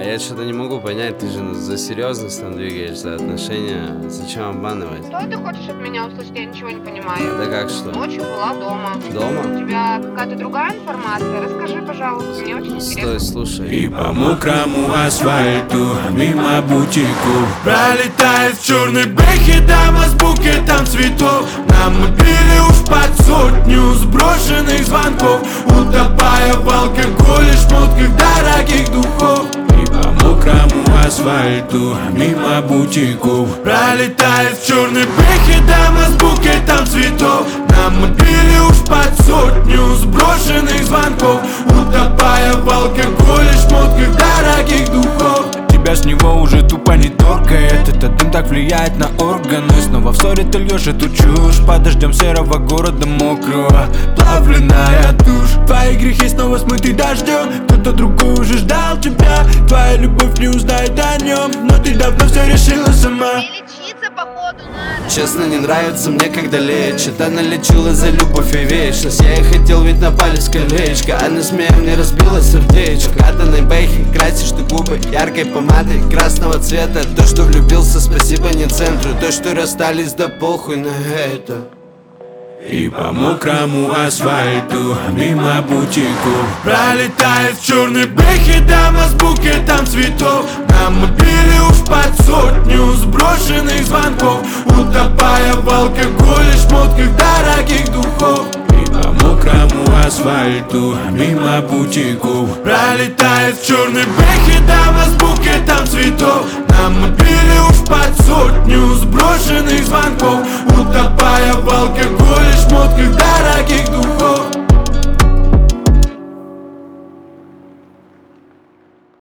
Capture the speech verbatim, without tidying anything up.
я что-то не могу понять, ты же за серьезность там двигаешься, отношения, зачем обманывать? Что ты хочешь от меня услышать? Я ничего не понимаю. Да как что? Ночью была дома. Дома? У тебя какая-то другая информация? Расскажи, пожалуйста, мне очень Стой, интересно. слушай. И по мокрому асфальту, мимо бутиков, пролетает в черной бэхе дама с букетом цветов. Нам убили уж под сотню сброшенных звонков, утопая в алкоголе, шмотках дорогих духов. И по мокрому асфальту, мимо бутиков, пролетает в черной бэхе дама с букетом цветов. Нам убили уж под сотню сброшенных звонков, утопая в алкоголе, шмотках дорогих духов. Тебя с него уже тупо не торкает, этот дым так влияет на органы. Снова в ссоре ты льешь эту чушь под дождем серого города мокрого, плавленная тушь. Твои грехи снова смыты дождем, кто-то другой уже ждал тебя. Твоя любовь не узнает о нем, но ты давно все решила сама. Лечиться походу надо. Честно, не нравится мне, когда лечит. Она лечила за любовь и вечность. Я ей хотел, ведь на палец колечко. Она смеем мне разбила сердечко. Катаной бэхи, красишь ты губы яркой помадой красного цвета. То, что влюбился, спасибо не центру. То, что расстались, да похуй на это. И по мокрому асфальту, мимо бутиков, пролетает в черной бэхе дама с букетом цветов. Нам убили уж под сотню сброшенных звонков, утопая в алкоголе, шмотках дорогих духов. И по мокрому асфальту, мимо бутиков, пролетает в черной бэхе